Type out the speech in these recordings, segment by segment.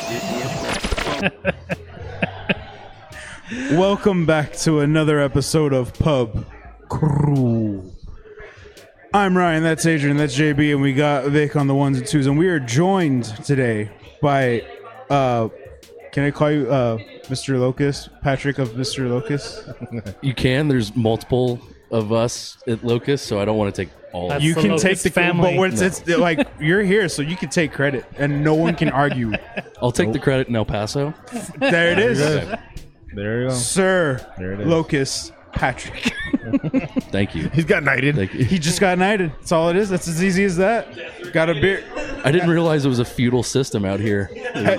Welcome back to another episode of Pub Crew. I'm Ryan, that's Adrian, that's JB, and we got Vic on the ones and twos, and we are joined today by, can I call you Mr. Locust? Patrick of Mr. Locust? You can. There's multiple of us at Locust, so I don't want to take all. That's You the can Locust take the family. but it's like you're here, so you can take credit, and no one can argue. I'll take the credit in El Paso. There it is, There you go. Sir There it is. Locust Patrick. Thank you. He's got knighted. Thank you. He just got knighted. That's all it is. That's as easy as that. Got a beer. I didn't realize it was a feudal system out here.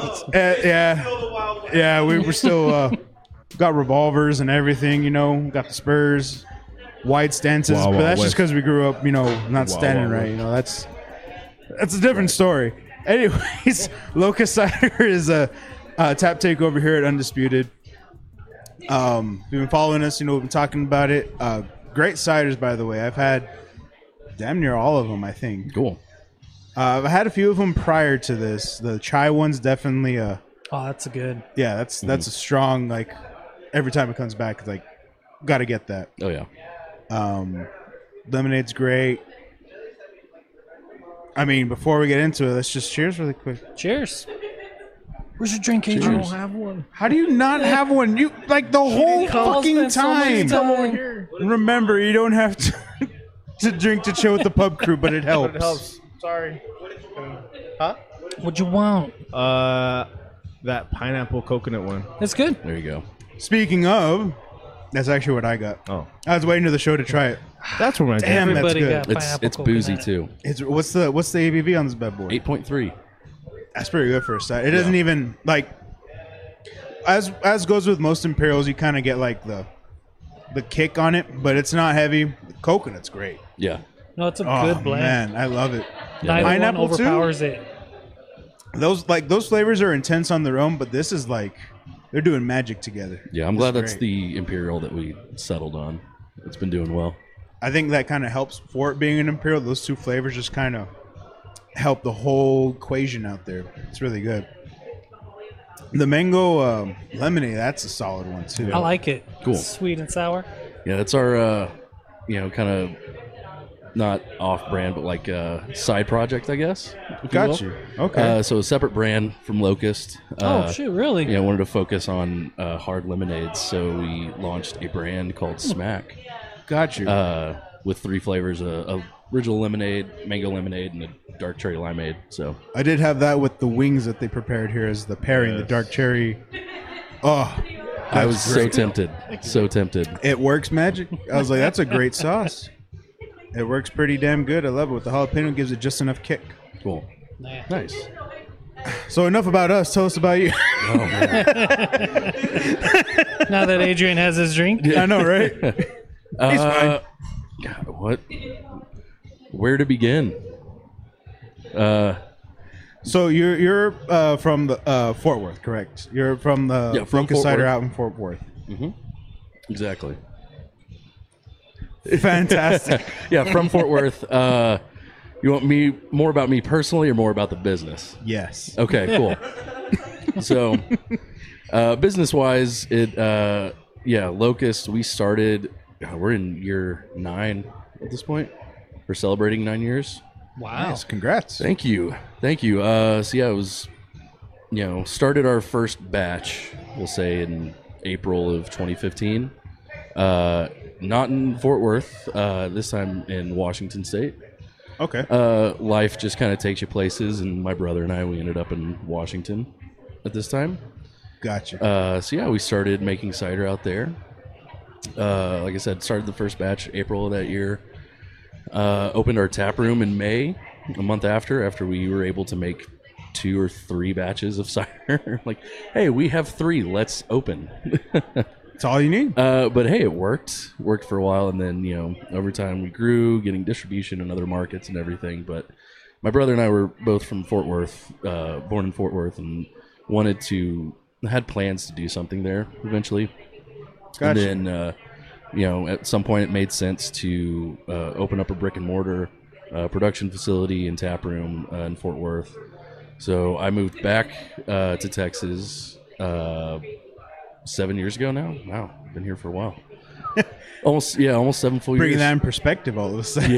Yeah, we were still got revolvers and everything, you know, got the spurs, wide stances, Wow, but wow, that's just West. because we grew up, you know, not standing wow, right, West. you know, that's a different story. Anyways, Locust Cider is a tap take over here at Undisputed. You've been following us, you know, we've been talking about it. Great ciders, by the way. I've had damn near all of them, I think. Cool. I've had a few of them prior to this. The chai one's definitely Oh, that's a good. yeah, that's a strong, like, every time it comes back, it's like, gotta get that. Oh yeah. Lemonade's great. I mean, before we get into it, let's just cheers really quick. Cheers. Where's your drink, Cheers. Adrian? have one. How do you not have one? You, like, the whole fucking spend so much time. time. Remember, you don't have to drink to chill with the pub crew, but it helps. It helps. Sorry. Huh? What'd you want? That pineapple coconut one. It's good. There you go. Speaking of, that's actually what I got. Oh, I was waiting to the show to try it. that's what my Damn, that's Everybody good. got It's pineapple boozy coconut. too. It's what's the ABV on this bad boy? 8.3. That's pretty good for a side. It doesn't even like as goes with most Imperials. You kind of get like the kick on it, but it's not heavy. The coconut's great. Yeah. No, it's a Oh good blend. man, I love it. Neither one Pineapple, too? overpowers it. Those flavors are intense on their own, but this is like they're doing magic together. Yeah. I'm glad that's great. the Imperial that we settled on. It's been doing well. I think that kind of helps for it being an Imperial. Those two flavors just kind of help the whole equation out there. It's really good. The mango lemonade, that's a solid one too. I like it. Cool. Sweet and sour. Yeah, that's our kind of not off-brand, but like side project, I guess. if you Got will. you. Okay. So a separate brand from Locust. Oh, shoot, really? Yeah, I wanted to focus on hard lemonades, so we launched a brand called Smack Got you. with 3 flavors: a original lemonade, mango lemonade, and a dark cherry limeade. So I did have that with the wings that they prepared here as the pairing, the dark cherry. Oh, I was so tempted, so tempted. it works magic. I was like, that's a great sauce. It works pretty damn good. I love it. With the jalapeno, gives it just enough kick. Cool, Nah. nice. So enough about us. Tell us about you. Oh man. Now that Adrian has his drink. I know, right? He's fine. God, what? Where to begin? So you're from the Fort Worth, correct? You're from the Yeah, from Locust Fort Cider Worth. out in Fort Worth. Exactly. Fantastic. Yeah, from Fort Worth. You want me more about me personally or more about the business? Yes. Okay, cool. So, business-wise, Locust. We started. We're in year 9 at this point. We're celebrating 9 years. Wow. Nice. Congrats. Thank you. So yeah, it was. Started our first batch. We'll say in April of 2015. Not in Fort Worth. This time in Washington State. Okay. Life just kind of takes you places, and my brother and I, we ended up in Washington at this time. Gotcha. So yeah, we started making cider out there. Like I said, started the first batch April of that year. Opened our tap room in May, a month after we were able to make 2 or 3 batches of cider. Like, hey, we have 3. Let's open. That's all you need. But hey, it worked for a while, and then over time we grew, getting distribution in other markets and everything. But my brother and I were both from Fort Worth, born in Fort Worth, and had plans to do something there eventually. Gotcha. And then at some point it made sense to open up a brick and mortar production facility and tap room in Fort Worth. So I moved back to Texas 7 years ago now. Wow, I've been here for a while. almost 7 full Bringing years. that in perspective all of a sudden.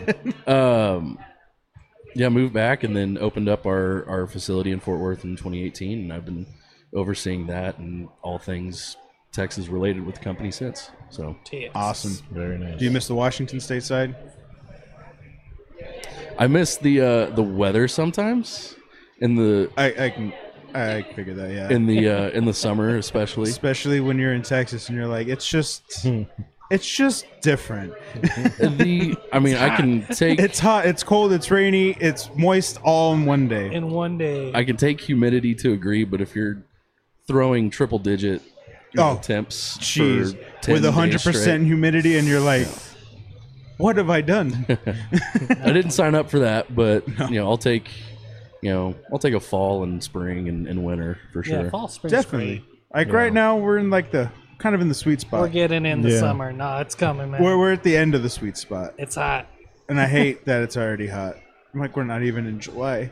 Yeah. Moved back and then opened up our facility in Fort Worth in 2018, and I've been overseeing that and all things Texas related with the company since. So Awesome. Very nice. Do you miss the Washington State side? I miss the weather sometimes in the I figured that, yeah. in the summer especially. Especially when you're in Texas and you're like, it's just different. I can take It's hot, it's cold, it's rainy, it's moist all in one day. In one day. I can take humidity to agree, but if you're throwing triple digit temps Jeez, for 10 with days 100% straight, humidity, and you're like, what have I done? I didn't sign up for that, but I'll take a fall and spring and winter for sure. Yeah, fall, spring, Definitely. spring. Like right now, we're in like the kind of in the sweet spot. We're getting in the Yeah. summer. No, it's coming, man. We're at the end of the sweet spot, It's hot. and I hate that it's already hot. I'm like, we're not even in July,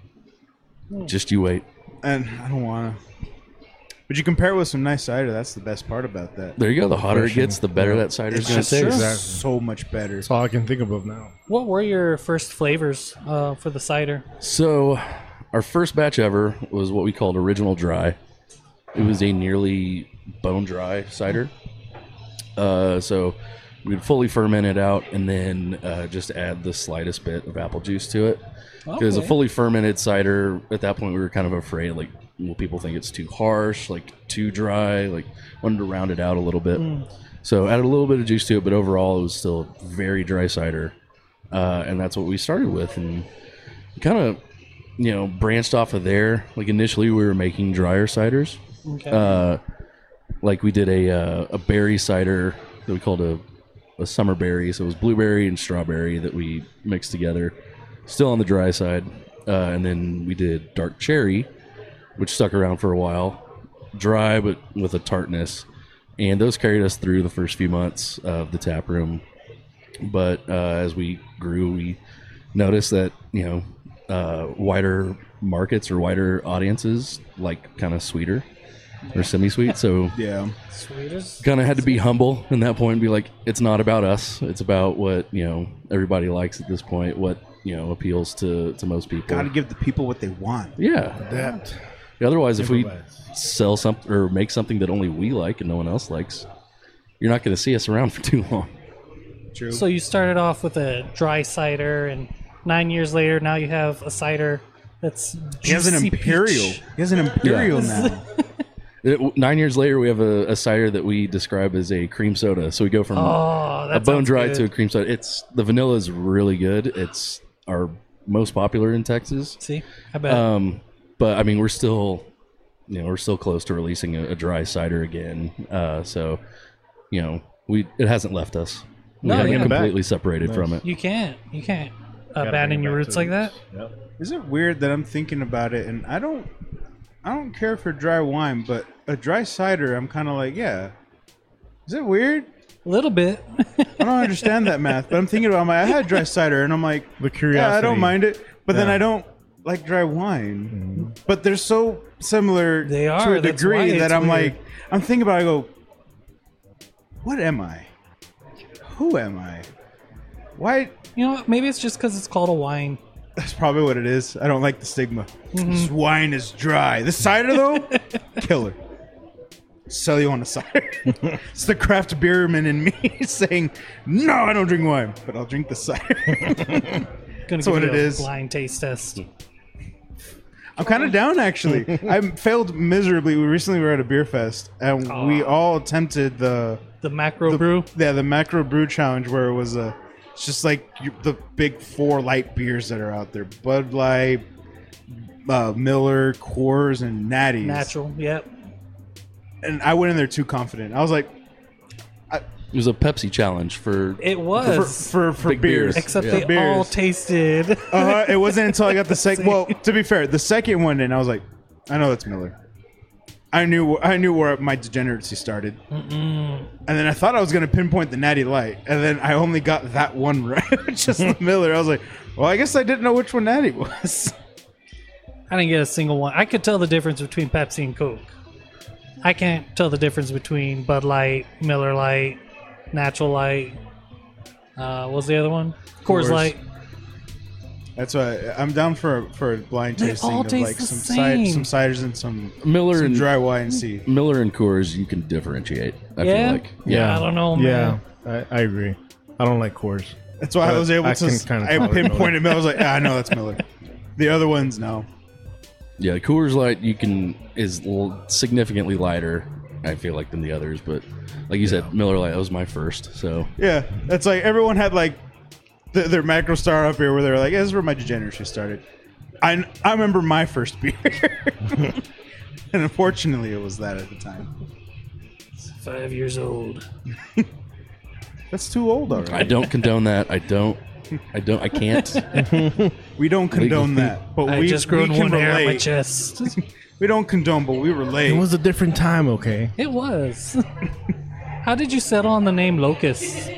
Just you wait. and I don't want to. But you compare it with some nice cider. That's the best part about that. There you go. The hotter it Refreshing. gets, the better that cider's It's going to just taste. Exactly. so much better. That's all I can think of now. What were your first flavors for the cider? So, our first batch ever was what we called Original Dry. It was a nearly bone dry cider. So, we'd fully ferment it out and then just add the slightest bit of apple juice to it. Because a Okay. fully fermented cider, at that point, we were kind of afraid, like, will people think it's too harsh, like too dry, like wanted to round it out a little bit. So added a little bit of juice to it, but overall it was still very dry cider. And that's what we started with. And kind of, branched off of there. Like initially we were making drier ciders. Okay. Like we did a berry cider that we called a summer berry. So it was blueberry and strawberry that we mixed together, still on the dry side. And then we did dark cherry, which stuck around for a while, dry but with a tartness, and those carried us through the first few months of the tap room. But as we grew, we noticed that wider markets or wider audiences like kind of sweeter or semi-sweet. So Yeah. Sweetest. kind of had to be humble in that point and be like, it's not about us. It's about what everybody likes at this point. What appeals to most people. Got to give the people what they want. Yeah. That. Otherwise, if we Improvise. sell something or make something that only we like and no one else likes, you're not going to see us around for too long. True. So you started off with a dry cider, and 9 years later, now you have a cider that's He has an juicy imperial. peach. He has an imperial now. 9 years later, we have a cider that we describe as a cream soda. So we go from Oh, that a bone sounds dry good. to a cream soda. The vanilla is really good. It's our most popular in Texas. See, I bet. But I mean, we're still close to releasing a dry cider again. So it hasn't left us. We No, haven't yeah. completely separated from it. You can't Gotta abandon bring it your back roots to like the that. roots. Yep. Is it weird that I'm thinking about it and I don't care for dry wine, but a dry cider, I'm kind of like, yeah. Is it weird? A little bit. I don't understand that math, but I'm thinking about I had dry cider and I'm like, The curiosity. yeah, I don't mind it, but then Yeah. I don't like dry wine. But they're so similar They to are, a that's why degree it's that I'm weird. like, I'm thinking about it, I go, what am I? Who am I? Why? You know what? Maybe it's just because it's called a wine. That's probably what it is. I don't like the stigma. This wine is dry. The cider, though, killer. Sell you on a cider. It's the craft beerman in me saying, no, I don't drink wine, but I'll drink the cider. Gonna That's give what you it a is. blind taste test. I'm kind of down, actually. I failed miserably. We recently were at a beer fest, and we all attempted the The brew. the macro brew challenge, where it was it's just like the big 4 light beers that are out there: Bud Light, Miller, Coors, and Natty's. Natural. Yep. And I went in there too confident. I was like, It was a Pepsi challenge for It was. for Big beers, beers. Except Yeah. they all Beers. tasted. It wasn't until I got the second. Well, to be fair, the second one, and I was like, I know that's Miller. I knew where my degeneracy started, and then I thought I was going to pinpoint the Natty Light, and then I only got that one right, just the Miller. I was like, well, I guess I didn't know which one Natty was. I didn't get a single one. I could tell the difference between Pepsi and Coke. I can't tell the difference between Bud Light, Miller Light, Natural Light. What was the other one? Coors Light. That's why I'm down for a blind They tasting all of taste like the some same. some ciders and some Miller and dry wine and see. Miller and Coors, you can differentiate. I Yeah? feel like. Yeah, I don't know, man. Yeah, I agree. I don't like Coors. That's why I But was able I to. can kinda I tolerate pinpointed Miller. I was like, I know that's Miller. The other ones, no. Yeah, Coors Light is significantally lighter. I feel like than the others, but like you said, Miller Lite was my first. So Yeah, that's like everyone had like their macro star up here where they were like, "This is where my degeneracy started." I remember my first beer, and unfortunately, it was that at the time. 5 years old. That's too old already. I don't condone that. I can't. We don't condone Legally. that, but I we just grown we can one hair on my relate. chest. We don't condone, but we relate. It was a different time, okay? It was. How did you settle on the name Locust?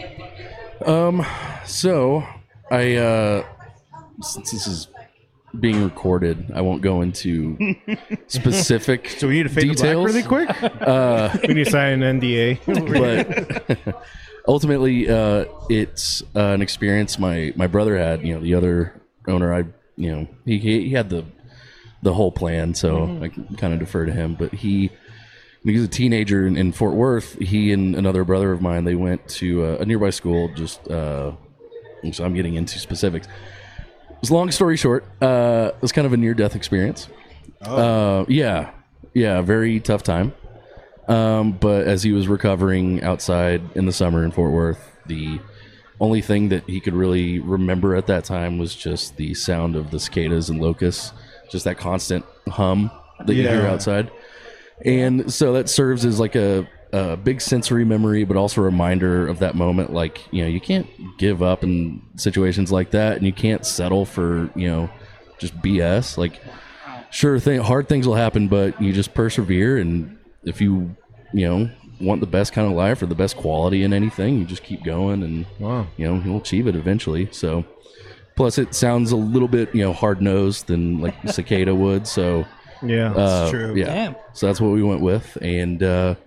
So I since this is being recorded, I won't go into specific So we need to fade the black details. really quick. We need to sign an NDA. But ultimately, it's an experience my brother had. You know, the other owner, he had the whole plan, so I can kind of defer to him. But he was a teenager in Fort Worth. He and another brother of mine, they went to a nearby school. Just so I'm getting into specifics. Long story short, it was kind of a near-death experience. Yeah, very tough time. But as he was recovering outside in the summer in Fort Worth, the only thing that he could really remember at that time was just the sound of the cicadas and locusts, just that constant hum that you hear Yeah. outside. And so that serves as like a big sensory memory, but also a reminder of that moment. Like, you can't give up in situations like that, and you can't settle for, just BS. Like, sure thing, hard things will happen, but you just persevere. And if you want the best kind of life or the best quality in anything, you just keep going, and Wow. you'll achieve it eventually. So, plus it sounds a little bit hard nosed than like cicada would. So Yeah. That's true. Yeah, Damn. so that's what we went with, and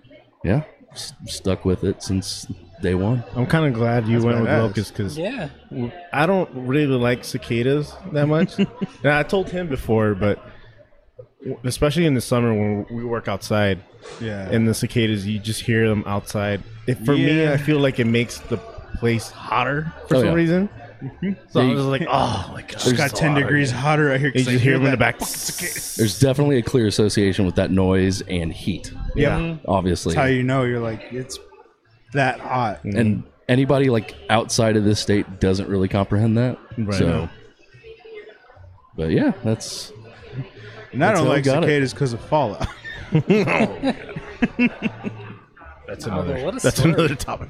stuck with it since day one. I'm kind of glad you went with badass. Locust because Yeah. I don't really like cicadas that much. And I told him before, but especially in the summer when we work outside Yeah. and the cicadas, you just hear them outside. For me, Yeah. I feel like it makes the place hotter for Oh, some yeah. reason. So Yeah, I'm just like, oh my god, It's got 10 degrees hotter out here. 'cause You I just hear them in the that back. There's definitely a clear association with that noise and heat, Yeah. obviously. That's how you know you're like it's that hot. And anybody like outside of this state doesn't really comprehend that. Right. So, but yeah, that's And I That's don't how I like got it. cicadas because of fallout. That's What a That's story. another topic.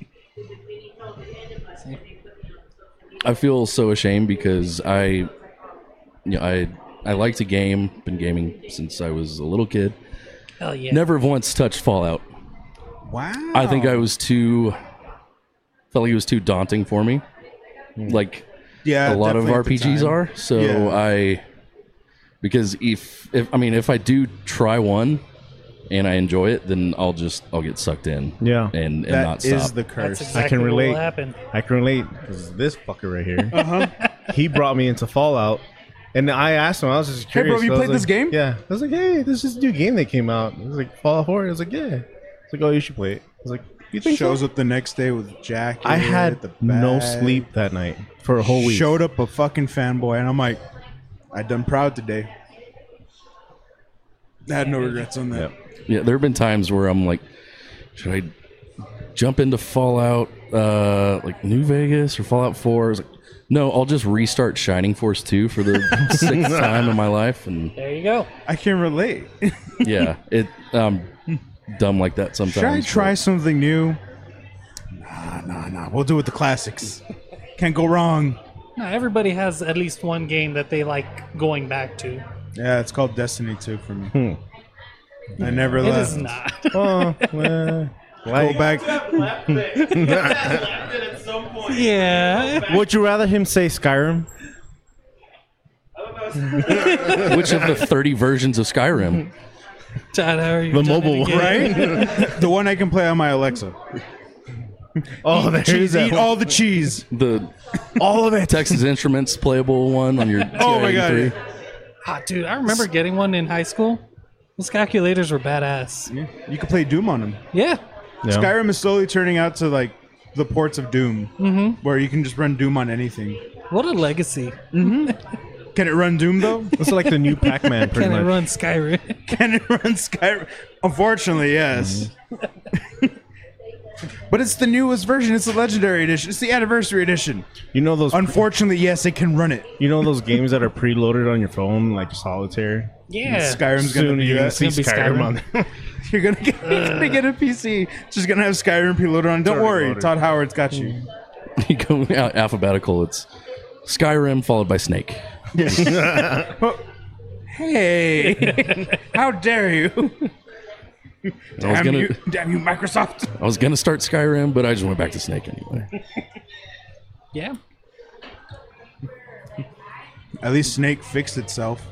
I feel so ashamed because I like to game. Been gaming since I was a little kid. Hell yeah. Never once touched Fallout. Wow. I think I was felt like it was too daunting for me. Like yeah, a lot of definitely at the RPGs time. are. So Yeah. because if I do try one and I enjoy it, then I'll get sucked in. Yeah. And That not is stop. the That's curse. exactly I can what relate. will happen. I can relate because this fucker right here, he brought me into Fallout, and I asked him. I was just Hey, curious. bro, you I was played like, this game? Yeah. I was like, hey, this is a new game that came out. He was like Fallout 4. I was like, yeah. It's like, oh, you should play it. I was like, you think Shows so? up the next day with jacket. I had the no bag. sleep that night for a whole week. Showed up a fucking fanboy, and I'm like, I done proud today. I had no regrets on that. Yeah, there have been times where I'm like, should I jump into Fallout like New Vegas or Fallout 4? I was like, no, I'll just restart Shining Force 2 for the sixth time in my life, and There you go. I can relate. yeah, dumb like that sometimes. Should I try but- something new? Nah. We'll do it the classics. Can't go wrong. No, everybody has at least one game that they like going back to. Yeah, it's called Destiny 2 for me. I never It left. is not. Oh, Go like, back. Yeah. would you rather him say Skyrim? Which of the 30 versions of Skyrim? Todd, how are you? The done mobile it one, again? Right? The one I can play on my Alexa. Oh, there is Cheese, that eat one. all the cheese. The All of it. Texas Instruments playable one on your Oh my TI-83? god. Ah, dude, I remember getting one in high school. Those calculators were badass. You can play Doom on them. Yeah. Yeah. Skyrim is slowly turning out to like the ports of Doom, where you can just run Doom on anything. What a legacy. Can it run Doom though? It's like the new Pac-Man, pretty Can it much. run Skyrim? Can it run Skyrim? Unfortunately, yes. But it's the newest version. It's the Legendary Edition. It's the Anniversary Edition. You know those? Unfortunately, yes, it can run it. You know those games that are preloaded on your phone, like Solitaire. Yeah. Skyrim's gonna Soon be you're gonna that. see It's gonna be Skyrim Skyrim. on there. You're gonna get a PC. It's just gonna have Skyrim preloaded on. Don't already worry, loaded. Todd Howard's got you. You go out alphabetical. It's Skyrim followed by Snake. Hey, how dare you? I was Damn you, Microsoft. I was gonna start Skyrim, but I just went back to Snake anyway. Yeah. At least Snake fixed itself.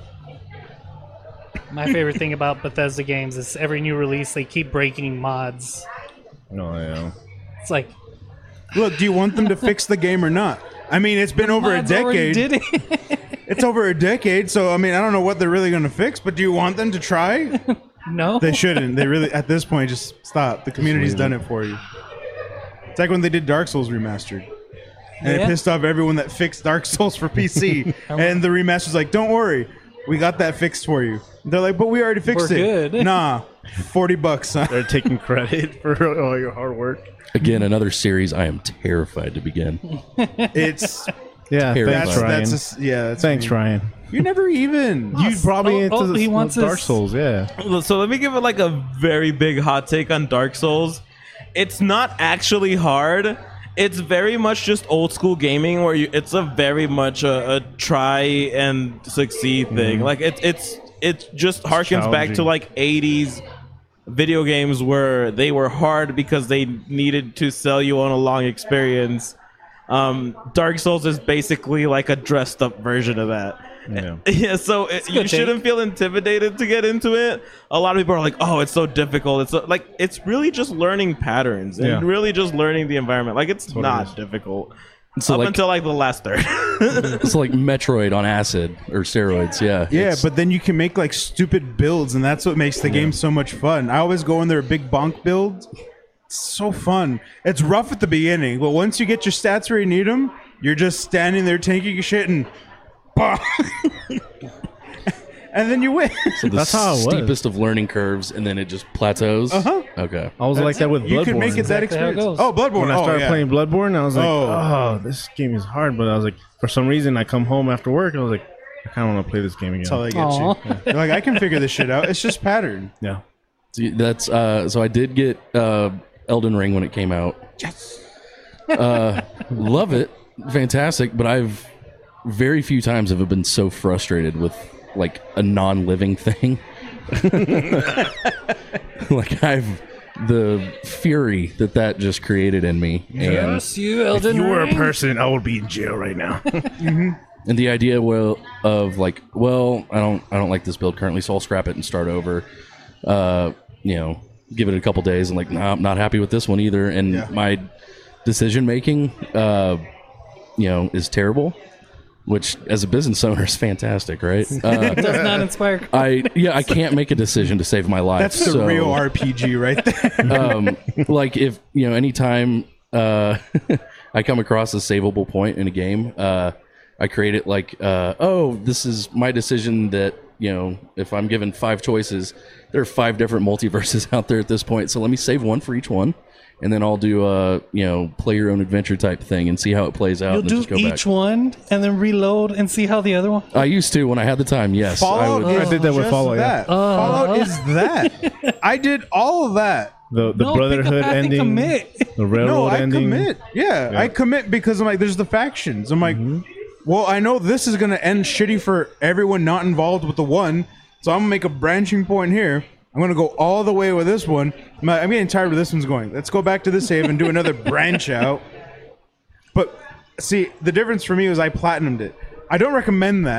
My favorite thing about Bethesda games is every new release, they keep breaking mods. No, yeah. It's like, Look, do you want them to fix the game or not? I mean, it's been over a mods already decade. did it. It's over a decade, so I mean, I don't know what they're really going to fix, but do you want them to try? No. They shouldn't. They really, at this point, just stop. The community's done it for you. It's like when they did Dark Souls Remastered. And it Yeah. pissed off everyone that fixed Dark Souls for PC. And the remaster's like, don't worry, we got that fixed for you. They're like, but we already fixed We're it. good. Nah, $40, huh? They're taking credit for all your hard work. Again, another series I am terrified to begin. It's Yeah, Terrifying. thanks, Ryan. that's Thanks, me. Ryan. You never even. You probably oh, into oh, he the wants Dark his- Souls, yeah. So let me give it like a very big hot take on Dark Souls. It's not actually hard. It's very much just old school gaming where it's a very much a try and succeed thing. Like it just harkens back to challenging. like 80s video games where they were hard because they needed to sell you on a long experience. Dark Souls is basically like a dressed up version of that. Yeah. Yeah, so a you good shouldn't feel intimidated to get into it. A lot of people are like, "Oh, it's so difficult." It's like it's really just learning patterns and Yeah. really just learning the environment. Like it's not is. difficult So up like, until like the last third. it's like Metroid on acid or steroids. Yeah. Yeah, It's- but then you can make like stupid builds, and that's what makes the game so much fun. I always go in there a big bonk build. It's so fun. It's rough at the beginning, but once you get your stats where you need them, you're just standing there taking your shit and, and then you win. so the That's how it was. steepest of learning curves, and then it just plateaus. Uh-huh. Okay. I was like that with Bloodborne. You could make it that Exactly how it experience. goes. Oh, Bloodborne. When I started yeah. playing Bloodborne, I was like, Oh. oh, this game is hard. But I was like, for some reason, I come home after work, I was like, I kind of want to play this game again. That's how they get Aw. you. You're like, I can figure this shit out. It's just pattern. Yeah. See, that's so I did get Elden Ring when it came out. Yes. Love it. Fantastic, but I've very few times have I been so frustrated with like a non-living thing. Like I've the fury that just created in me, Yes, you Elden If you were a Ring. person, I would be in jail right now. and the idea of like, well, I don't like this build currently, so I'll scrap it and start over. Give it a couple days and like, nah, I'm not happy with this one either, and Yeah. my decision making, is terrible. Which, as a business owner, is fantastic, right? Does not inspire. I can't make a decision to save my life. That's the so, real RPG right there. Like if anytime I come across a savable point in a game, I create it like, this is my decision that if I'm given 5 choices, there are 5 different multiverses out there at this point. So let me save one for each one, and then I'll do a play your own adventure type thing and see how it plays out. You'll and then do just go each back. one and then reload and see how the other one. I used to when I had the time. Yes, I Fallout would. is I did that with just Fallout, yeah. that. Fallout is that. I did all of that. The No, pick a Brotherhood path and ending, commit. the Railroad No, I ending. commit. Yeah, I commit because I'm like, there's the factions. I'm like, well, I know this is going to end shitty for everyone not involved with the one, so I'm going to make a branching point here. I'm going to go all the way with this one. I'm getting tired of this one's going. Let's go back to this save and do another branch out. But see, the difference for me was I platinumed it. I don't recommend that.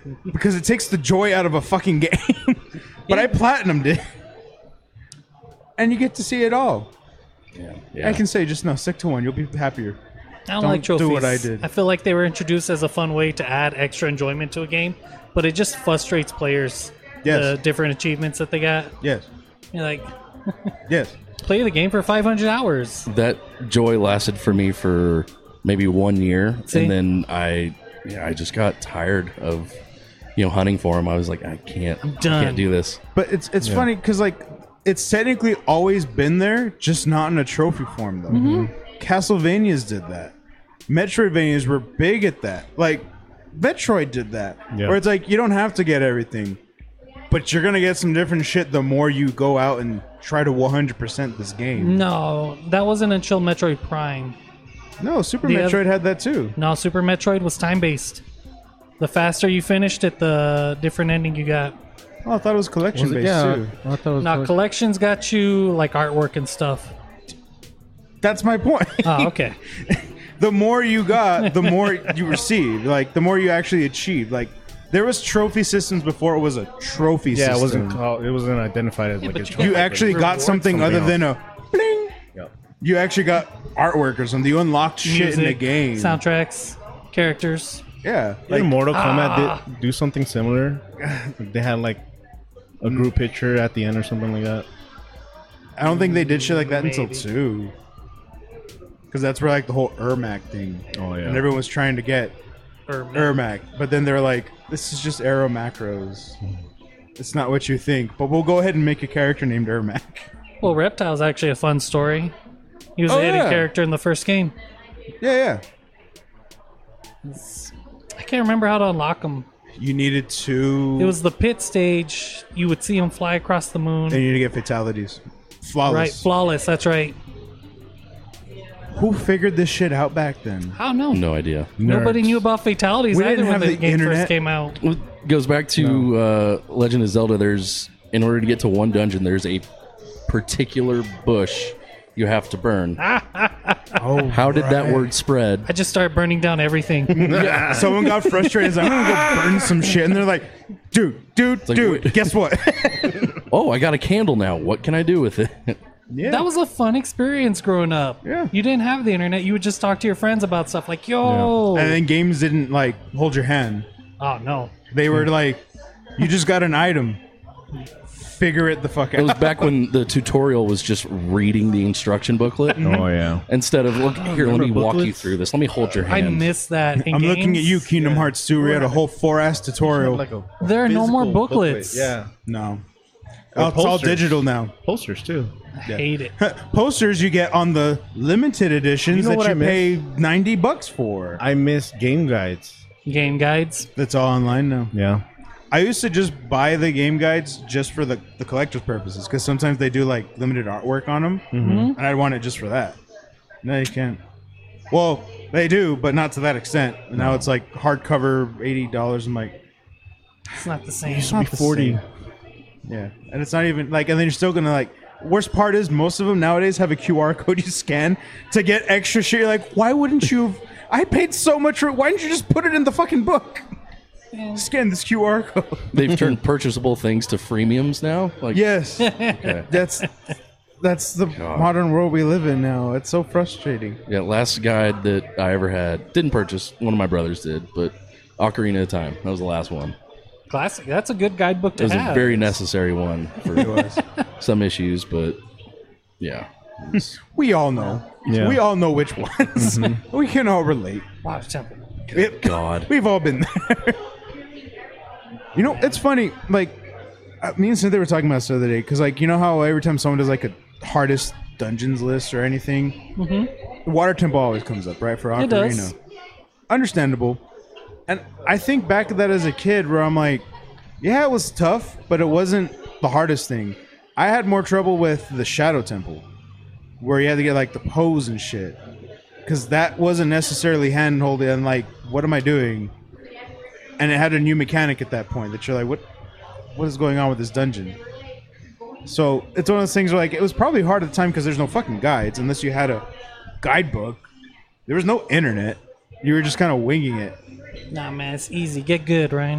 because it takes the joy out of a fucking game. But I platinumed it, and you get to see it all. Yeah. I can say just no, stick to one. You'll be happier. I don't Don't like trophies. do what I did. I feel like they were introduced as a fun way to add extra enjoyment to a game, but it just frustrates players. Yes. The different achievements that they got. Yes, You're like, yes. play the game for 500 hours. That joy lasted for me for maybe 1 year, See? and then I just got tired of hunting for him. I was like, I can't done. do this. But it's funny because like it's technically always been there, just not in a trophy form though. Mm-hmm. Castlevanias did that. Metroidvanias were big at that. Like Metroid did that, Yeah. where it's like you don't have to get everything, but you're gonna get some different shit the more you go out and try to 100% this game. No, that wasn't until Metroid Prime. No, Super The Metroid had that too. No, Super Metroid was time based. The faster you finished it, the different ending you got. Oh, I thought it was collection based too. I thought it was Now, collections got you like artwork and stuff. That's my point. Oh, okay. The more you got, the more you received. Like the more you actually achieved. Like there was trophy systems before it was a trophy Yeah, system. it wasn't called. It wasn't identified as like a but you trophy. You actually got something other than a bling. Yep. You actually got artwork or something. You unlocked shit in the Music, game. soundtracks, characters. Yeah. Like Like, Mortal Kombat did do something similar. They had like a group picture at the end or something like that. I don't think they did shit like that until Maybe. 2. Because that's where like the whole Ermac thing. Oh, yeah. And everyone was trying to get Or Ermac. But then they're like, this is just arrow macros. It's not what you think. But we'll go ahead and make a character named Ermac. Well, Reptile's actually a fun story. He was Oh, a hidden yeah. character in the first game. Yeah. I can't remember how to unlock him. You needed to. It was the pit stage. You would see him fly across the moon. And you need to get fatalities. Flawless. Right, flawless. That's right. Who figured this shit out back then? I don't know. No idea. Nobody Nerds. knew about fatalities We either didn't when have the the game internet. first came out. Well, it goes back to Legend of Zelda. In order to get to one dungeon, there's a particular bush you have to burn. Oh, How did that word spread? I just started burning down everything. Someone got frustrated. He's like, I'm gonna go burn some shit, and they're like, dude, like, wait. guess what? Oh, I got a candle now. What can I do with it? Yeah, That was a fun experience growing up. Yeah. You didn't have the internet. You would just talk to your friends about stuff like, yo. and then games didn't like hold your hand. Oh, no. They were like, you just got an item. Figure it the fuck It was out. back when the tutorial was just reading the instruction booklet Oh yeah. instead of look here. Let me remember walk you booklets? through this. Let me hold your I hand. miss that. In I'm looking at games. you, Kingdom Hearts 2. We had a whole 4-ass tutorial. Like a There are no more physical booklets. booklet. Yeah. No. Or It's all posters. digital now. Posters too. I hate it. Posters you get on the limited editions You know that what you I miss? pay $90 for. I miss game guides. Game guides. That's all online now. Yeah. I used to just buy the game guides just for the collector's purposes because sometimes they do like limited artwork on them, and I'd want it just for that. No, you can't. Well, they do, but not to that extent. And now it's like hardcover, $80. I'm like, It's not the same. it's not the 40. same. Yeah, and it's not even like, and then you're still gonna like. Worst part is most of them nowadays have a QR code you scan to get extra shit. You're like, why wouldn't you? Have, I paid so much for it. Why didn't you just put it in the fucking book? Scan this QR code. They've turned purchasable things to freemiums now. Like, Yes, okay. that's the modern world we live in now. It's so frustrating. Yeah, last guide that I ever had didn't purchase. One of my brothers did, but Ocarina of Time. That was the last one. Classic. That's a good guidebook It to was have. a very necessary one for some issues, but yeah. We all know. Yeah. We all know which ones. We can all relate. Wow, Temple. God. We've all been there. You know, it's funny. Like, me and Cynthia were talking about this the other day because, like, you know how every time someone does like a hardest dungeons list or anything, the Water Temple always comes up, right? For It does. Ocarina. Understandable. And I think back to that as a kid where I'm like, yeah, it was tough, but it wasn't the hardest thing. I had more trouble with the Shadow Temple, where you had to get like the pose and shit, because that wasn't necessarily hand-holding. And like, what am I doing? And it had a new mechanic at that point that you're like, what is going on with this dungeon? So it's one of those things where like it was probably hard at the time because there's no fucking guides unless you had a guidebook. There was no internet. You were just kind of winging it. Nah, man, it's easy. Get good, Ryan.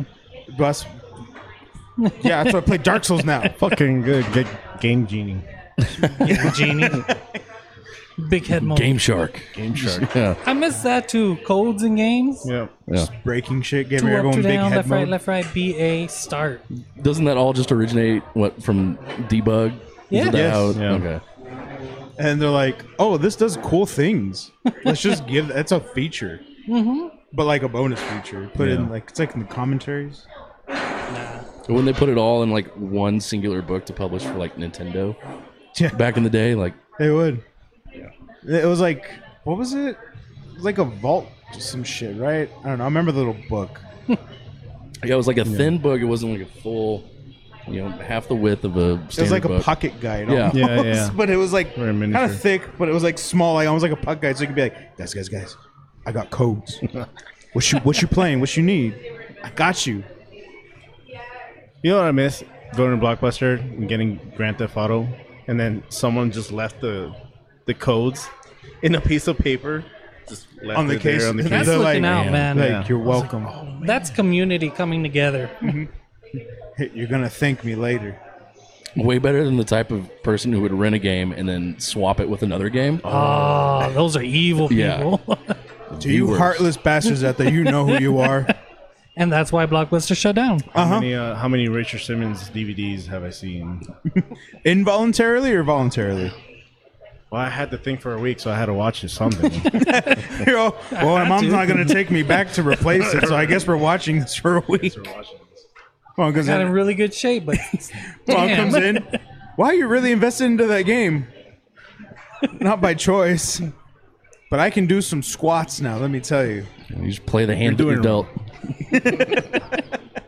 Bus. Yeah, that's why I play Dark Souls now. Fucking good. Get Game Genie. The genie. Big head mode. Game Shark. Game Shark. Yeah. I miss that too. Codes in games. Yeah. Yeah. Breaking shit, giving Two up, everyone two big down, head mode. left, right, B, A, start. Doesn't that all just originate from debug? Yeah. Isn't that Yes. how Yeah. Okay. And they're like, "Oh, this does cool things. Let's just give that's a feature, but like a bonus feature. Put it in like it's like in the commentaries. When they put it all in like one singular book to publish for like Nintendo Yeah, back in the day, like they would. It was like what was it? It was like a vault, just some shit, right? I don't know. I remember the little book. yeah, it was like a thin book. It wasn't like a full, half the width of a It was standard like a book. pocket guide. Yeah. almost. Yeah, yeah. But it was like Very kind miniature. of thick, but it was like small, like almost like a pocket guide. So you could be like, guys, I got codes. what you playing? What you need? I got you. You know what I miss? Going to Blockbuster and getting Grand Theft Auto, and then someone just left the codes in a piece of paper. Just left On the it there case. on the That's case. That's They're looking like, out, man. Like Yeah. you're welcome. That's community coming together. Hey, you're gonna thank me later. Way better than the type of person who would rent a game and then swap it with another game. Oh, those are evil Yeah. people. To you worst. heartless bastards out there, you know who you are. And that's why Blockbuster shut down. How many Richard Simmons DVDs have I seen? Involuntarily or voluntarily? Well, I had to think for a week, so I had to watch it something. Well, my mom's not gonna take me back to replace it, so I guess we're watching this for a week. Mom comes Got in in. really good shape, but Mom damn. comes in. Why are you really invested into that game? Not by choice, but I can do some squats now. Let me tell you. You just play the hand that You're you're doing dealt.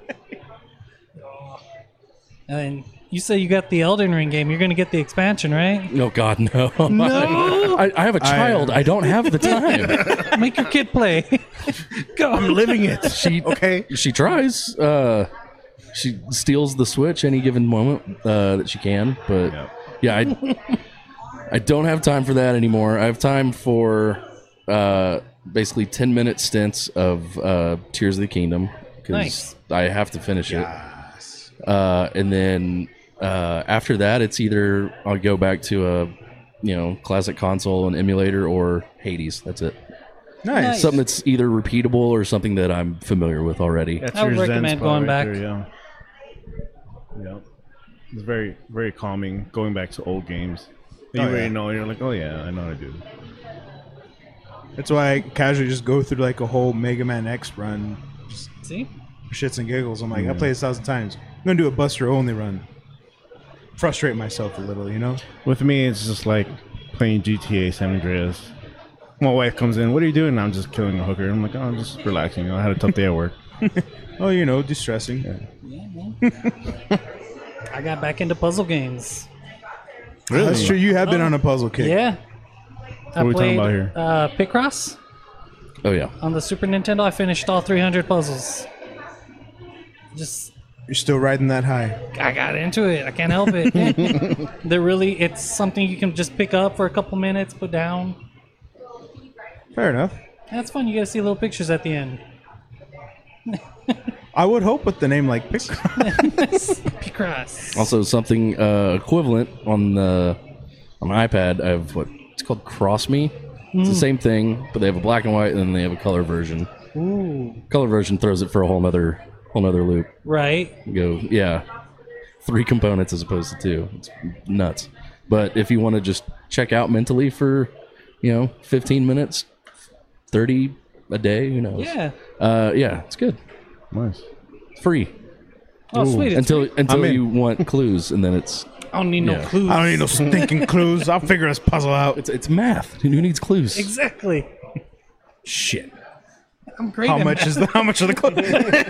And you say you got the Elden Ring game. You're going to get the expansion, right? Oh God, no! No. I have a child. I don't have the time. Make your kid play. Go. I'm living it. She Okay. She tries. She steals the Switch any given moment that she can. But yeah, I don't have time for that anymore. I have time for basically 10-minute stints of Tears of the Kingdom because Nice. I have to finish it. And then after that, it's either I'll go back to a classic console and emulator or Hades. That's it. Nice. Something that's either repeatable or something that I'm familiar with already. That's I would your Zen recommend spot going back. there, yeah. Yeah. It's very, very calming going back to old games. You Oh, already yeah. know. You're like, oh yeah, I know how to do. That's why I casually just go through like a whole Mega Man X run, just See? for shits and giggles. I'm like, I played this 1,000 times. I'm gonna do a Buster only run. Frustrate myself a little, you know. With me, it's just like playing GTA San Andreas. My wife comes in. What are you doing? I'm just killing a hooker. I'm like, oh, I'm just relaxing. I had a tough day at work. Oh, distressing. I got back into puzzle games. That's true. You have been on a puzzle kick. Yeah. I are we talking played about here? Picross Oh yeah. on the Super Nintendo. I finished all 300 puzzles. Just You're still riding that high. I got into it. I can't help it. It's something you can just pick up for a couple minutes, put down. Fair enough. That's fun. You get to see little pictures at the end. I would hope with the name like Picross. Also, something equivalent on the iPad. I have it's called Cross Me. It's the same thing, but they have a black and white, and then they have a color version. Ooh. Color version throws it for a whole nother loop. Right. You go, 3 components as opposed to 2. It's nuts. But if you want to just check out mentally for 15 minutes, 30 a day, who knows? Yeah. Yeah, it's good. Nice. It's free Oh, sweet. It's until I'm in. you want clues, and then it's I don't need no Yeah. clues. I don't need no stinking clues. I'll figure this puzzle out. it's math. Who needs clues? Exactly. Shit. I'm great. How at much math. how much are the clues?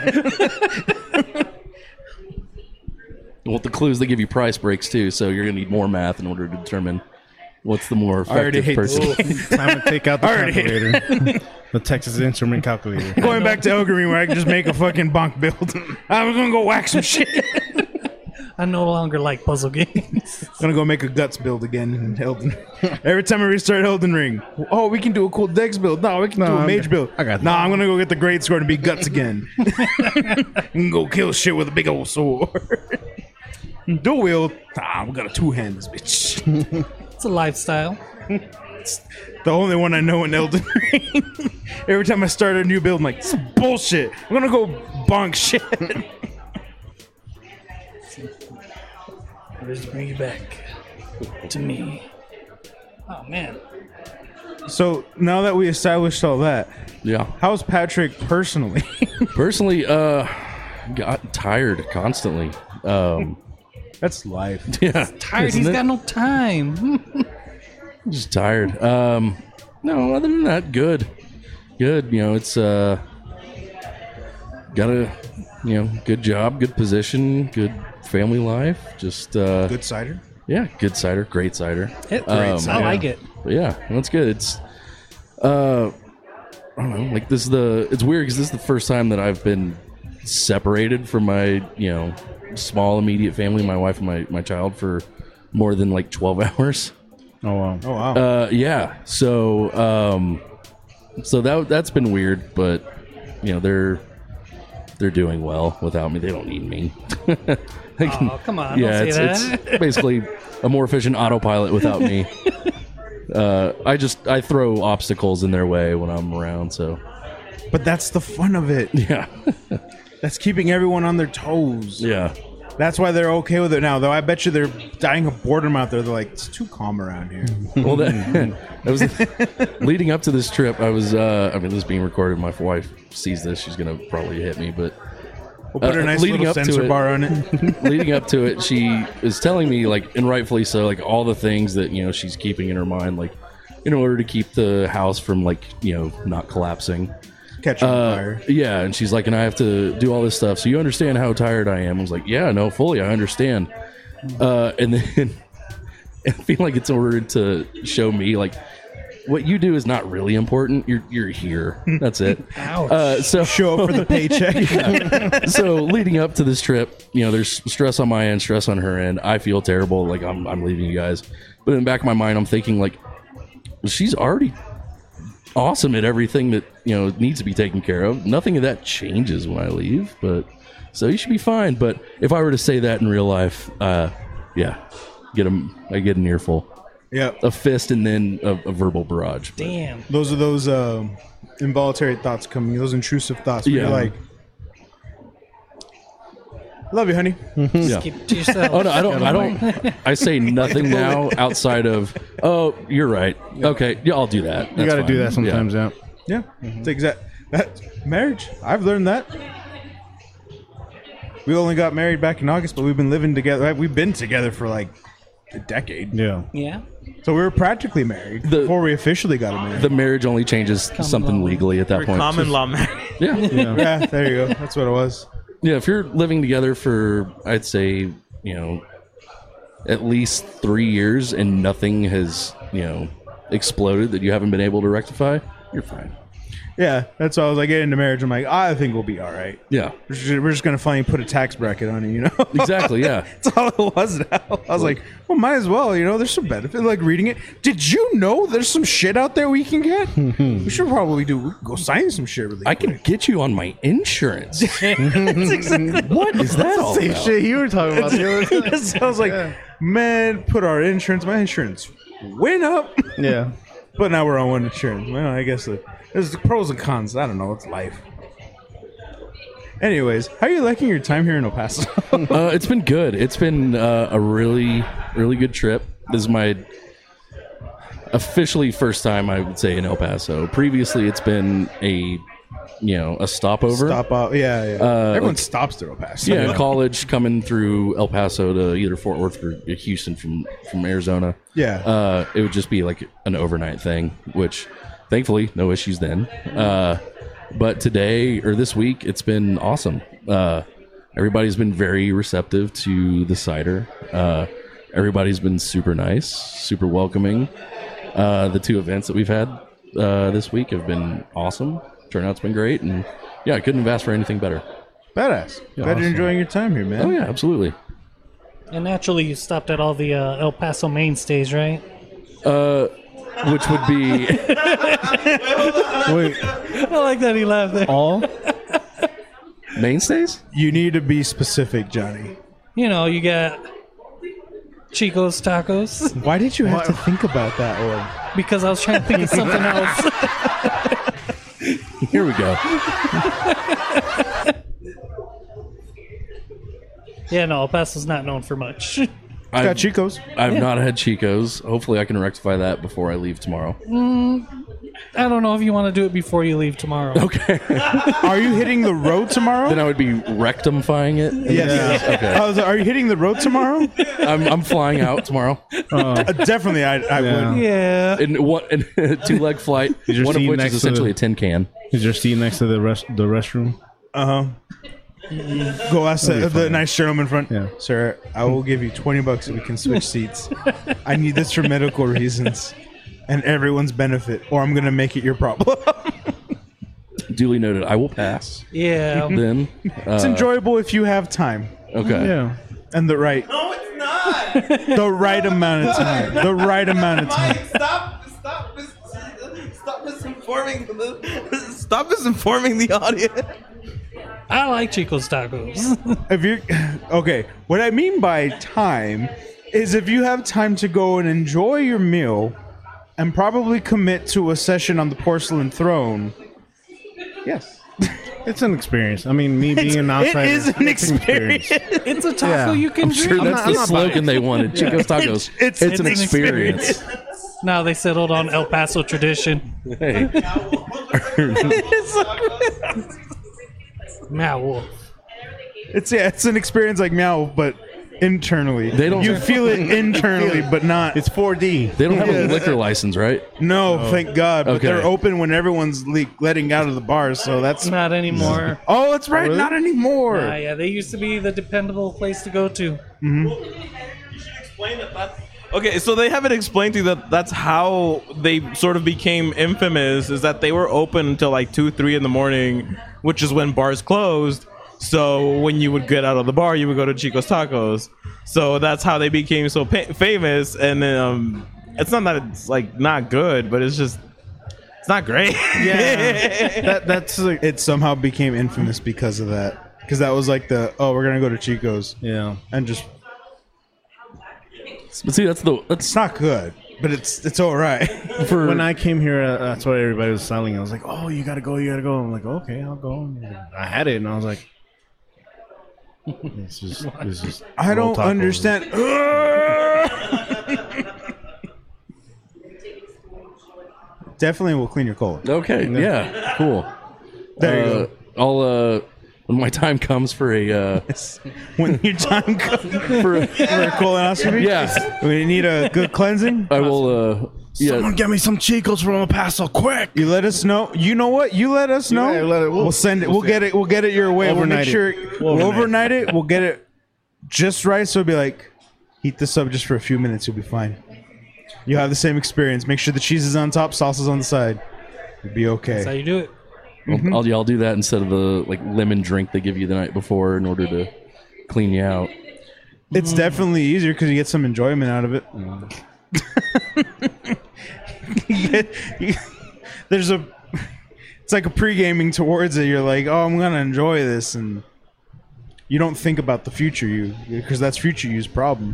Well, the clues, they give you price breaks too, so you're gonna need more math in order to determine what's the more I already effective hate person. this. Time to take out the Already. calculator. The Texas Instrument calculator. Going back to Elgin where I can just make a fucking bonk build. I was gonna go whack some shit. I no longer like puzzle games. Gonna go make a guts build again in Elden. Every time I restart Elden Ring, oh, we can do a cool Dex build. No, we can do a mage build. I got Nah, I'm gonna go get the great sword and be guts again. And go kill shit with a big old sword. Dual wield. Nah, we got a two-hand this bitch. It's a lifestyle. The only one I know in Elden Ring. Every time I start a new build, I'm like, this is bullshit. I'm gonna go bonk shit. Just bring you back to me. Oh man. So now that we established all that, Yeah. how's Patrick personally? Personally, got tired constantly. That's life. Yeah. Tired. Isn't He's it? got no time. Just tired. No, other than that, good. Good. You know, it's got a good job, good position, good family life. Just Good cider. yeah, good cider, great cider. I like it. But yeah, that's good. It's I don't know, like this is it's weird because this is the first time that I've been separated from my small immediate family, my wife and my child, for more than like 12 hours. Oh wow. Oh wow. Yeah. So that's been weird, but they're doing well without me. They don't need me. They can- Oh, come on. yeah, don't say it's that. basically a more efficient autopilot without me. I throw obstacles in their way when I'm around. So But that's the fun of it. yeah, That's keeping everyone on their toes. yeah. That's why they're okay with it now. Though I bet you they're dying of boredom out there. They're like, it's too calm around here. Well, that was leading up to this trip. I was, this is being recorded. My wife sees this; she's gonna probably hit me. But We'll put a nice leading little up to sensor it- bar on it. leading up to it, she is telling me, like, and rightfully so, like all the things that she's keeping in her mind, like in order to keep the house from not collapsing. Catch on fire. Yeah, and she's like, and I have to do all this stuff. So you understand how tired I am? I was like, yeah, no, fully, I understand. And then I feel like it's in order to show me, like, what you do is not really important. You're here. That's it. Ouch. So Show up for the paycheck. so leading up to this trip, there's stress on my end, stress on her end. I feel terrible, like I'm leaving you guys. But in the back of my mind, I'm thinking, like, well, she's already awesome at everything that needs to be taken care of. Nothing of that changes when I leave, but so you should be fine. But if I were to say that in real life, I get an earful, Yeah. a fist, and then a verbal barrage. But, Damn. Those are those involuntary thoughts coming, those intrusive thoughts where Yeah. you're like, love you, honey. yeah. Keep it to yourself. Oh no, I don't. I say nothing now outside of. Oh, you're right. Okay, yeah, I'll do that. You got to do that sometimes. Yeah. Yeah. It's exact. That, marriage. I've learned that. We only got married back in August, but we've been living together. We've been together for like a decade. Yeah. Yeah. So we were practically married before we officially got married. The marriage only changes something law. legally at that point. Common law marriage. Yeah. Yeah, there you go. That's what it was. Yeah, if you're living together for, I'd say, at least 3 years and nothing has, exploded that you haven't been able to rectify, you're fine. Yeah, that's why I was like, get into marriage. I'm like, I think we'll be all right. Yeah, We're just gonna finally put a tax bracket on it, exactly. Yeah. That's all it was now. I was like, well, might as well, there's some benefit, like reading it. Did you know there's some shit out there we can get? We should probably go sign some shit really I quick. can get you on my insurance. What is that all Same about? shit you were talking about the other day. So I was like, man, put my insurance went up. Yeah. But now we're on one insurance. Well, I guess there's the pros and cons. I don't know. It's life. Anyways, how are you liking your time here in El Paso? It's been good. It's been a really, really good trip. This is my officially first time, I would say, in El Paso. Previously, it's been a stopover. Stop out. Yeah. Everyone stops through El Paso. Yeah, college coming through El Paso to either Fort Worth or Houston from Arizona. Yeah. It would just be like an overnight thing, which thankfully no issues then. But today or this week, it's been awesome. Everybody's been very receptive to the cider. Everybody's been super nice, super welcoming. The two events that we've had this week have been awesome. Turnout's been great, and yeah, I couldn't have asked for anything better. Badass. Glad you're enjoying your time here, man. Oh yeah, absolutely. And naturally, you stopped at all the El Paso mainstays, right? Which would be Wait, I like that he laughed there. all? mainstays. You need to be specific, Johnny. You know, you got Chico's Tacos Why did you have to think about that one? because I was trying to think of something else. Here we go. Yeah, no, El Paso's not known for much. Got I've, Chico's. I've not had Chico's. Hopefully, I can rectify that before I leave tomorrow. I don't know if you want to do it before you leave tomorrow. Okay. Are you hitting the road tomorrow? Then I would be rectumfying it. Yes. Okay. I was like, are you hitting the road tomorrow? I'm flying out tomorrow. Definitely, I Yeah. would. Yeah. In one in a 2-leg flight, your one of seat which next is to essentially the- a tin can. Is your seat next to the restroom? Go ask the nice gentleman in front. Yeah. Sir, I will give you $20 if we can switch seats. I need this for medical reasons and everyone's benefit, or I'm gonna make it your problem. Duly noted. I will pass. Yeah. Then. It's enjoyable if you have time Okay. Yeah. and the right. No, it's not. The right amount of time. The right amount of time. Stop misinforming the audience. I like Chico's Tacos. If you okay, what I mean by time is if you have time to go and enjoy your meal and probably commit to a session on the porcelain throne. Yes. It's an experience. I mean, me being an outsider. It is an it's experience. It's a taco Yeah. you can I'm drink. sure that's I'm the not slogan they wanted. Chico's Tacos. It's an an experience. Now they settled on El Paso tradition. Hey. Meow Wolf. It's an experience like Meow, but internally. They don't- You feel it internally, but not. It's 4D. They don't have Yes. a liquor license, right? No, thank God. But Okay. they're open when everyone's letting out of the bars, so that's. Not anymore. Oh, that's right. Not anymore. Yeah, they used to be the dependable place to go to. Explain that. Okay, so they haven't explained to you that that's how they sort of became infamous. Is that they were open until like 2, 3 in the morning, which is when bars closed. So when you would get out of the bar, you would go to Chico's Tacos. So that's how they became so famous. And then it's not that it's like not good, but it's just it's not great. Yeah. That's like, It somehow became infamous because of that. Because that was like we're gonna go to Chico's yeah. and just. But see, that's It's not good, but it's all right. for When I came here, that's why everybody was selling. I was like, "Oh, you gotta go, you gotta go." I'm like, "Okay, I'll go." I had it, and I was like, "It's just I roll don't tacos." understand. Definitely will clean your colon. okay, yeah, cool. There you go. I'll when my time comes for a When your time comes for a colonoscopy, yeah, we need a good cleansing. I will. Someone get me some Chicos from El Paso, quick! You let us know. You know what? You let us know. We'll send it. We'll get it. We'll get it your way. We'll make Overnight it. sure We'll we'll overnight overnight it. We'll get it just right. So it'll be like, heat this up just for a few minutes. You'll be fine. You'll have the same experience. Make sure the cheese is on top, sauce is on the side. You'll be That's how okay. you do it. I'll do that instead of the like lemon drink they give you the night before in order to clean you out. It's definitely easier because you get some enjoyment out of it. There's a. It's like a pre-gaming towards it. You're like, oh, I'm gonna enjoy this, and you don't think about the future you, because that's future you's problem.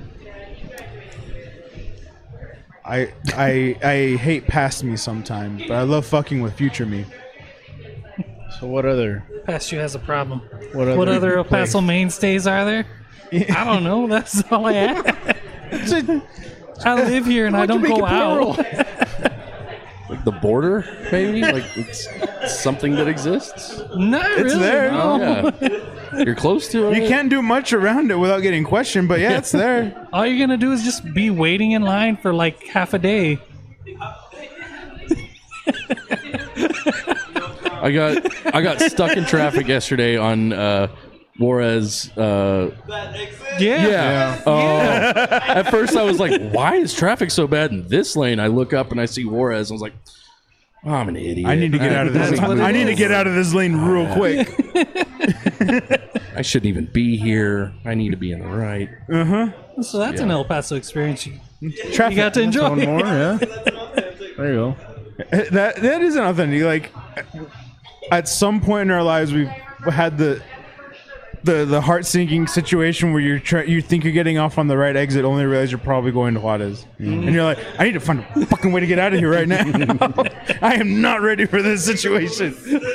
I hate past me sometimes, but I love fucking with future me. So what other? Past you has a problem. What What other other El place? Paso mainstays are there? I don't know. That's all I have. I live here and I don't go out. Like the border, maybe? Like it's something that exists. Not really. there. No. Yeah, you're close to it. You can't do much around it without getting questioned, but yeah, it's there. All you're gonna do is just be waiting in line for like half a day. I got stuck in traffic yesterday on Juarez. Yeah. At first, I was like, "Why is traffic so bad in this lane?" I look up and I see Juarez. I was like, oh, "I'm an idiot. I need to get out of this. That's what it I need to is. get out of this lane real quick. I shouldn't even be here. I need to be in the right." So that's an El Paso experience. You Traffic. got to enjoy. One more, yeah. There you go. That is authentic. Like, at some point in our lives, we've had the heart sinking situation where you think you're getting off on the right exit, only realize you're probably going to Juarez, and you're like, I need to find a fucking way to get out of here right now. I am not ready for this situation.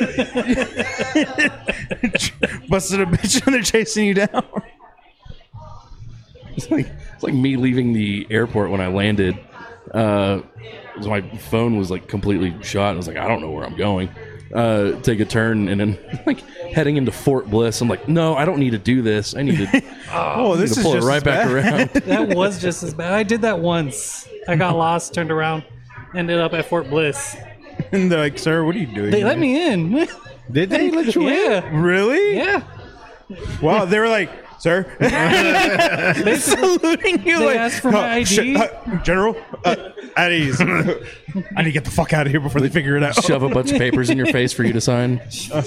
Busted a bitch and they're chasing you down. It's like me leaving the airport when I landed. My phone was like completely shot. I was like, I don't know where I'm going. Take a turn and then like heading into Fort Bliss. I'm like, no, I don't need to do this. I need to, This is pull it just right as back bad. around. That was just as bad. I did that once. I got lost, turned around, ended up at Fort Bliss. And they're like, sir, what are you doing? They let me in. Did they let you in? Yeah. Really? Yeah. Wow. They were like, sir, saluting you. They like, asked for my ID. General, at ease. I need to get the fuck out of here before they figure it out. Shove a bunch of papers in your face for you to sign.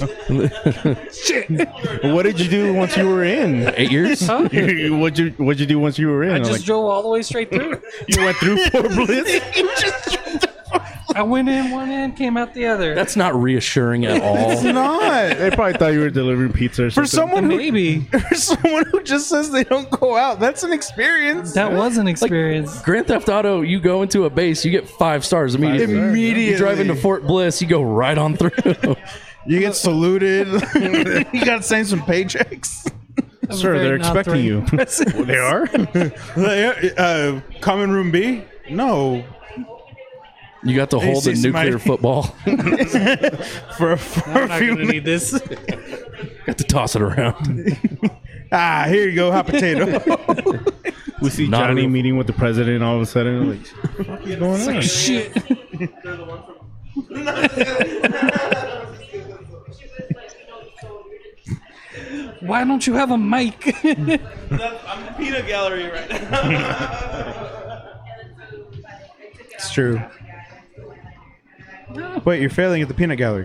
What did you do once you were in? 8 years? Huh? What'd you do once you were in? I just Like, drove all the way straight through. you went through Fort Bliss? I went in one end, came out the other. That's not reassuring at It's all. not. They probably thought you were delivering pizza or something. For someone who, Maybe. for someone who just says they don't go out, that's an experience. That was an experience. Grand Theft Auto, you go into a base, you get 5 stars immediately. Immediately. You drive into Fort Bliss, you go right on through. You get saluted. You got to sign some paychecks. Sir, they're expecting you. They are? Common room B? No. You got to Hey, hold the see somebody- nuclear football. For I'm a not few going to need this. Got to toss it around. here you go, hot potato. We see Not a Johnny real- meeting with the president all of a sudden. Like, what the fuck is going on? Shit. Why don't you have a mic? I'm the peanut gallery right now. It's true. Wait, you're failing at the peanut gallery.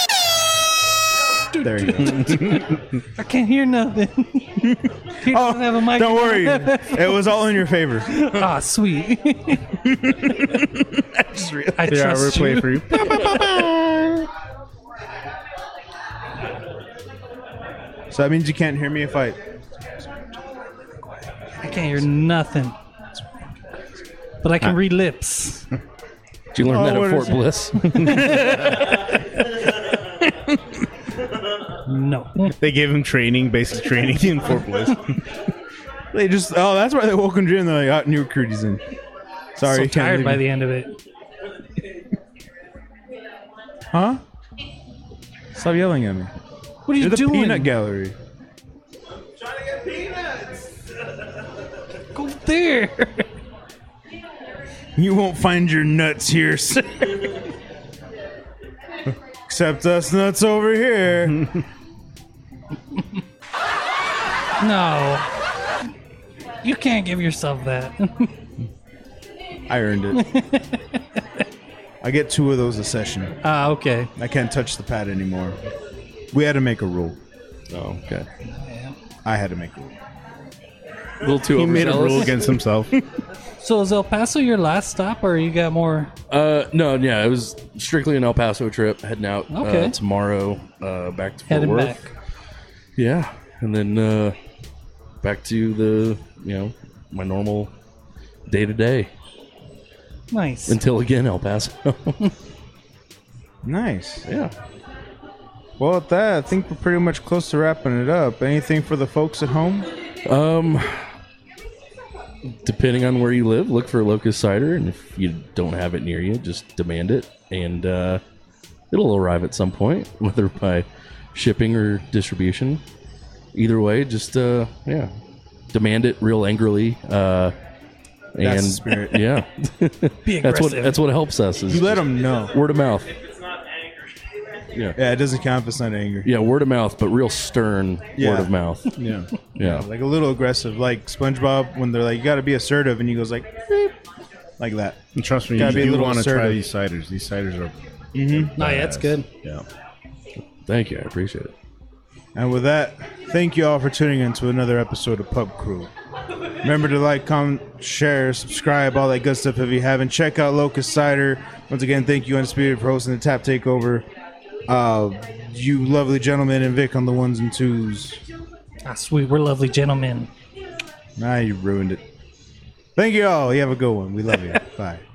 There you go. I can't hear nothing. He doesn't have a mic. Don't worry. It was all in your favor. Ah, sweet. I Yeah, we're trust playing you. for you. So that means you can't hear me if I... I can't hear nothing. But I can read lips. Did you learn that what at is Fort it? Bliss? No. They gave him training, basic training in Fort Bliss. They just... Oh, that's why they woke him in. They're like, new recruities in. Sorry, So you can't tired leave by me. the end of it. Huh? Stop yelling at me. What are you You're the doing? peanut gallery. Trying to get peanuts. Go there. You won't find your nuts here, sir. Except us nuts over here. No. You can't give yourself that. I earned it. I get 2 of those a session. Ah, okay. I can't touch the pad anymore. We had to make a rule. Oh, okay. I had to make a rule. A little too He made a rule overzealous. against himself. So is El Paso your last stop, or you got more? No, yeah, it was strictly an El Paso trip, heading out Okay. tomorrow, back to Fort Heading Worth. back. Yeah, and then back to the, my normal day to day Nice. until again El Paso. Nice. Yeah. Well, at that, I think we're pretty much close to wrapping it up. Anything for the folks at home? Depending on where you live, look for Locust Cider, and if you don't have it near you, just demand it, and it'll arrive at some point, whether by shipping or distribution. Either way, just demand it real angrily. That's And the spirit. yeah, Be that's aggressive. what helps us. Is You let them know. word of mouth. It's not angry. Yeah, it doesn't count if it's not anger. Yeah, word of mouth, but real stern Yeah. word of mouth. Yeah. Yeah, Like a little aggressive, like SpongeBob when they're like, "You got to be assertive," and he goes like, "Beep," like that. And trust me, Gotta be a you little want to try assertive. these ciders. These ciders are No, yeah, it's good. yeah. thank you, I appreciate it. And with that, thank you all for tuning in to another episode of Pub Crew. Remember to like, comment, share, subscribe, all that good stuff if you haven't. Check out Locust Cider. Once again, thank you, Undisputed, for hosting the Tap Takeover. You lovely gentlemen, and Vic on the ones and twos. Ah, sweet. We're lovely gentlemen. Nah, you ruined it. Thank you all. You have a good one. We love you. Bye.